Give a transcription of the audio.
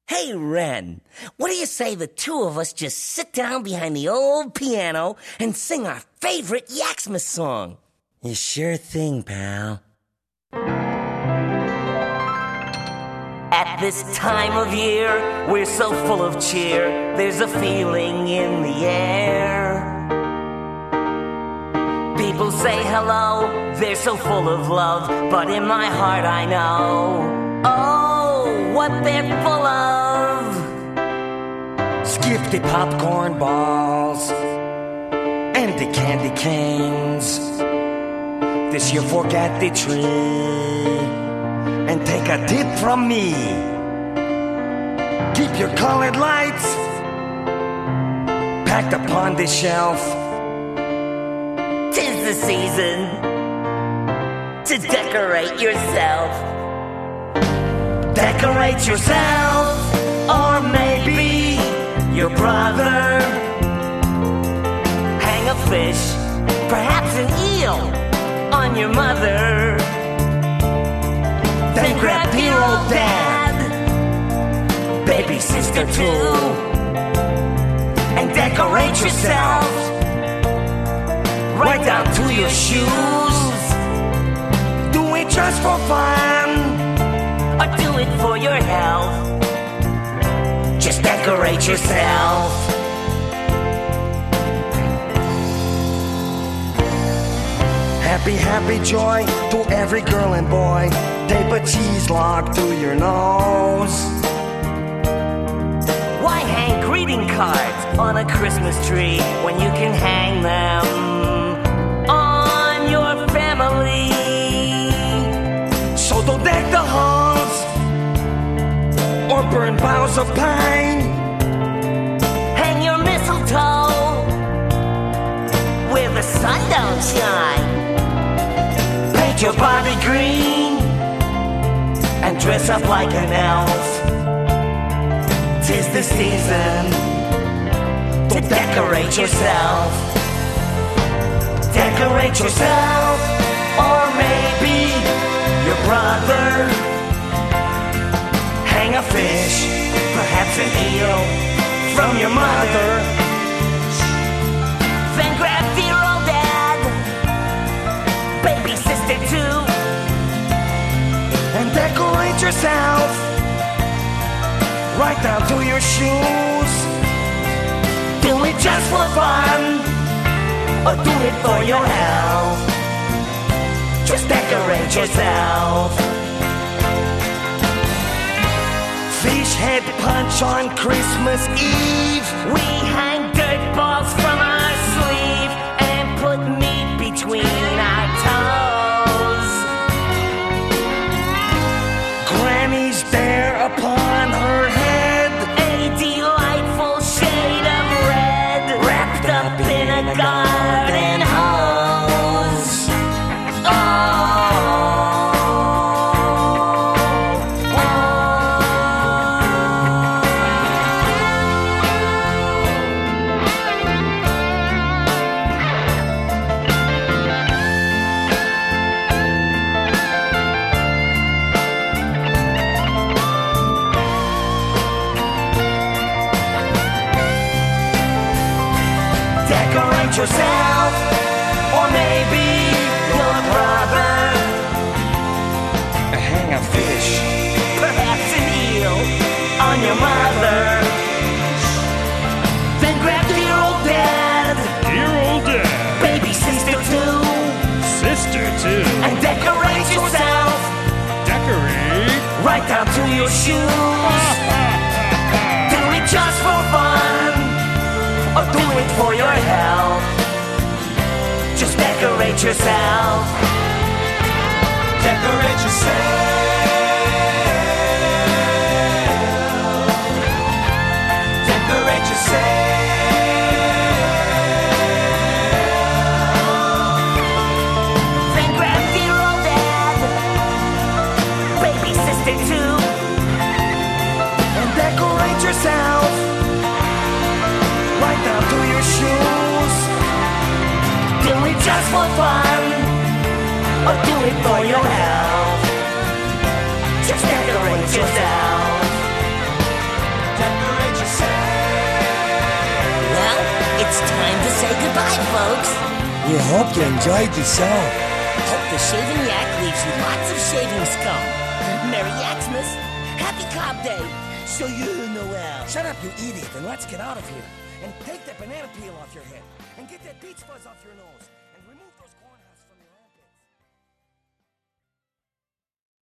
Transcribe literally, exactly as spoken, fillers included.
Hey, Ren, what do you say the two of us just sit down behind the old piano and sing our favorite Yaxmas song? You sure thing, pal. At this time of year, we're so full of cheer. There's a feeling in the air. People say hello, they're so full of love, but in my heart I know, oh, what they're full of. Skip the popcorn balls and the candy canes. This year forget the tree and take a tip from me. Keep your colored lights packed upon the shelf. Tis the season to decorate yourself. Decorate yourself, or maybe your brother. Hang a fish, perhaps an eel, on your mother. Then grab dear old dad, baby sister too, and decorate yourself right down to your shoes. Do it just for fun, or do it for your health. Just decorate yourself. Happy, happy joy to every girl and boy. Tape a cheese log to your nose. Why hang greeting cards on a Christmas tree when you can hang them on your family? So don't deck the halls or burn boughs of pine. Hang your mistletoe where the sun don't shine. Paint your body green and dress up like an elf. Tis the season to decorate yourself. Decorate yourself, or maybe your brother. Hang a fish, perhaps an eel, from your mother. Then grab dear old dad, baby sister too, and decorate yourself right down to your shoes. Do it just for fun, or do it for your health. Just decorate yourself. Fish head punch on Christmas Eve. We hang dirt balls from our sleeve and put meat between our toes. Granny's there upon her head, a delightful shade of red, wrapped up in a garden hose. Oh. Decorate yourself, or maybe your brother. Hang a fish, perhaps an eel, on your mother. Then grab dear old dad, Dear old dad, baby sister too, sister too, and decorate yourself decorate. right down to your shoes. Do it just for fun, or do it for your health. Just decorate yourself. Decorate yourself. Decorate yourself. Then grab dear old dad, baby sister too, and decorate yourself right down to your shoes. Do it just for fun, or do it for your health. Just decorate yourself. time to say goodbye, folks. We hope you enjoyed the show. Hope the shaving yak leaves you lots of shaving scum. Merry Yaxmas. Happy Cobb Day. So you Noel. Shut up, you idiot, and let's get out of here. And take that banana peel off your head. And get that beach fuzz off your nose.